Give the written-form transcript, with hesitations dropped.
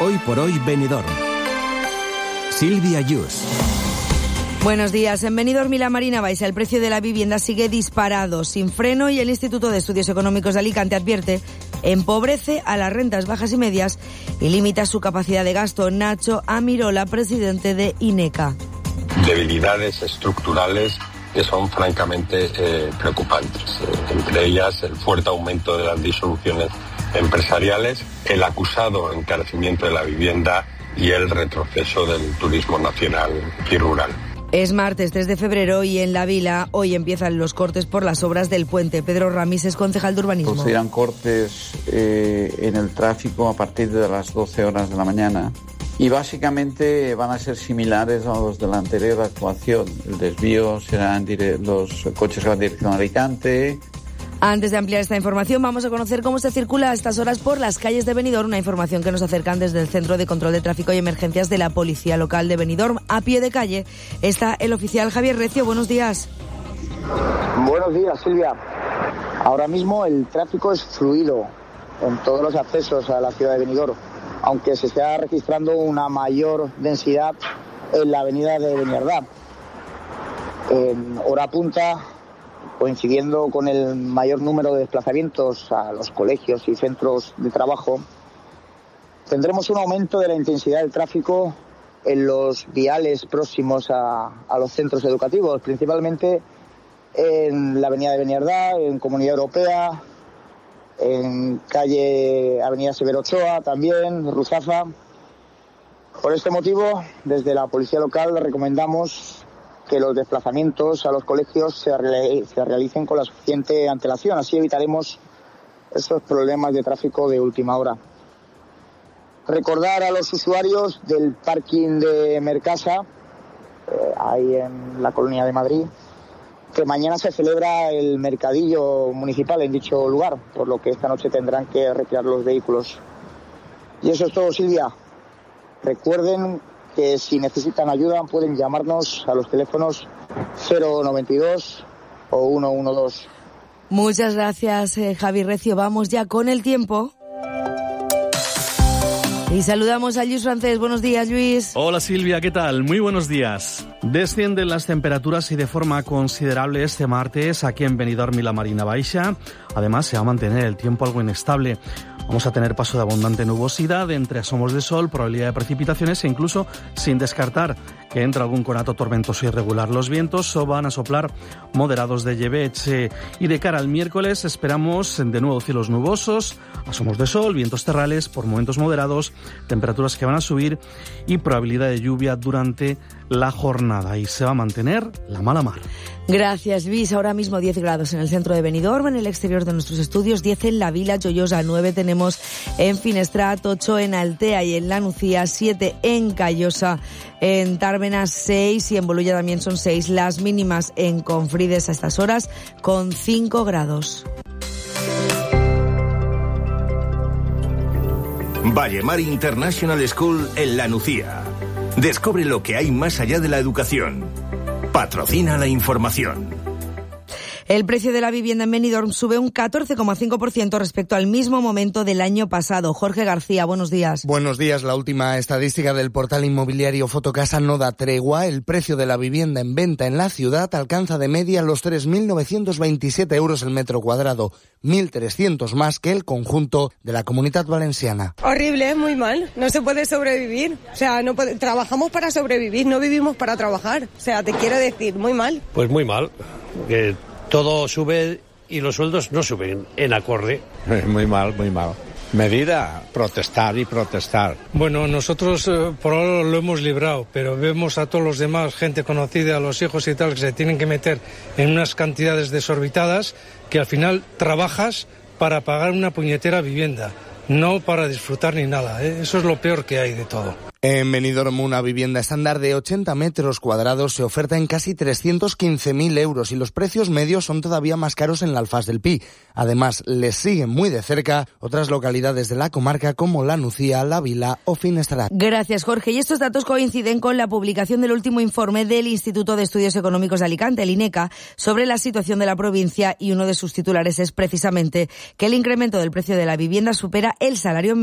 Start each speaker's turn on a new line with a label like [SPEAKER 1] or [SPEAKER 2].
[SPEAKER 1] Hoy por hoy Benidorm. Silvia Yus.
[SPEAKER 2] Buenos días. En Benidorm y la Marina Baixa el precio de la vivienda sigue disparado, sin freno, y el Instituto de Estudios Económicos de Alicante advierte empobrece a las rentas bajas y medias y limita su capacidad de gasto. Nacho Amirola, presidente de INECA.
[SPEAKER 3] Debilidades estructurales que son francamente preocupantes. Entre ellas el fuerte aumento de las disoluciones empresariales, el acusado encarecimiento de la vivienda y el retroceso del turismo nacional y rural.
[SPEAKER 2] Es martes 3 de febrero y en La Vila hoy empiezan los cortes por las obras del puente. Pedro Ramis es concejal de urbanismo.
[SPEAKER 4] Producirán cortes en el tráfico a partir de las 12 horas de la mañana y básicamente van a ser similares a los de la anterior actuación. El desvío serán los coches van en dirección a Alicante.
[SPEAKER 2] Antes de ampliar esta información, vamos a conocer cómo se circula a estas horas por las calles de Benidorm, una información que nos acercan desde el Centro de Control de Tráfico y Emergencias de la Policía Local de Benidorm. A pie de calle está el oficial Javier Recio. Buenos días.
[SPEAKER 5] Buenos días, Silvia. Ahora mismo el tráfico es fluido en todos los accesos a la ciudad de Benidorm, aunque se está registrando una mayor densidad en la avenida de Beniardá. En hora punta, coincidiendo con el mayor número de desplazamientos a los colegios y centros de trabajo, tendremos un aumento de la intensidad del tráfico en los viales próximos a los centros educativos, principalmente en la avenida de Beniardá, en Comunidad Europea, en calle Avenida Severo Ochoa, también, Ruzafa. Por este motivo, desde la Policía Local recomendamos que los desplazamientos a los colegios se realicen con la suficiente antelación, así evitaremos esos problemas de tráfico de última hora. Recordar a los usuarios del parking de Mercasa, ahí en la Colonia de Madrid, que mañana se celebra el mercadillo municipal en dicho lugar, por lo que esta noche tendrán que retirar los vehículos. Y eso es todo, Silvia. Recuerden que si necesitan ayuda pueden llamarnos a los teléfonos 092 o 112.
[SPEAKER 2] Muchas gracias, Javi Recio. Vamos ya con el tiempo. Y saludamos a Luis Francés. Buenos días, Luis.
[SPEAKER 6] Hola, Silvia, ¿qué tal? Muy buenos días. Descienden las temperaturas y de forma considerable este martes aquí en Benidorm y la Marina Baixa. Además, se va a mantener el tiempo algo inestable. Vamos a tener paso de abundante nubosidad, entre asomos de sol, probabilidad de precipitaciones e incluso sin descartar que entre algún conato tormentoso irregular. Los vientos van a soplar moderados de lleveche y de cara al miércoles esperamos de nuevo cielos nubosos, asomos de sol, vientos terrales por momentos moderados, temperaturas que van a subir y probabilidad de lluvia durante la jornada y se va a mantener la mala mar.
[SPEAKER 2] Gracias, Luis. Ahora mismo 10 grados en el centro de Benidorm, en el exterior de nuestros estudios 10 en La Vila, Joyosa 9 tenemos en Finestrat, 8 en Altea y en La Nucía, 7 en Callosa, en Tármena 6 y en Bolulla también son 6. Las mínimas en Confrides a estas horas con 5 grados.
[SPEAKER 7] Vallemar International School en La Nucía. Descubre lo que hay más allá de la educación. Patrocina la información.
[SPEAKER 2] El precio de la vivienda en Benidorm sube un 14,5% respecto al mismo momento del año pasado. Jorge García, buenos días.
[SPEAKER 8] Buenos días. La última estadística del portal inmobiliario Fotocasa no da tregua. El precio de la vivienda en venta en la ciudad alcanza de media los 3.927 euros el metro cuadrado, 1.300 más que el conjunto de la Comunitat Valenciana.
[SPEAKER 9] Horrible, muy mal. No se puede sobrevivir. O sea, trabajamos para sobrevivir, no vivimos para trabajar. O sea, te quiero decir, muy mal.
[SPEAKER 10] Pues muy mal. Que todo sube y los sueldos no suben en acorde.
[SPEAKER 11] Muy mal, muy mal. Medida, protestar y protestar.
[SPEAKER 12] Bueno, nosotros por ahora lo hemos librado, pero vemos a todos los demás, gente conocida, a los hijos y tal, que se tienen que meter en unas cantidades desorbitadas que al final trabajas para pagar una puñetera vivienda, no para disfrutar ni nada, ¿eh? Eso es lo peor que hay de todo.
[SPEAKER 8] En Benidorm, una vivienda estándar de 80 metros cuadrados se oferta en casi 315.000 euros y los precios medios son todavía más caros en la Alfaz del Pi. Además, les siguen muy de cerca otras localidades de la comarca como La Nucía, La Vila o Finestrat.
[SPEAKER 2] Gracias, Jorge. Y estos datos coinciden con la publicación del último informe del Instituto de Estudios Económicos de Alicante, el INECA, sobre la situación de la provincia, y uno de sus titulares es precisamente que el incremento del precio de la vivienda supera el salario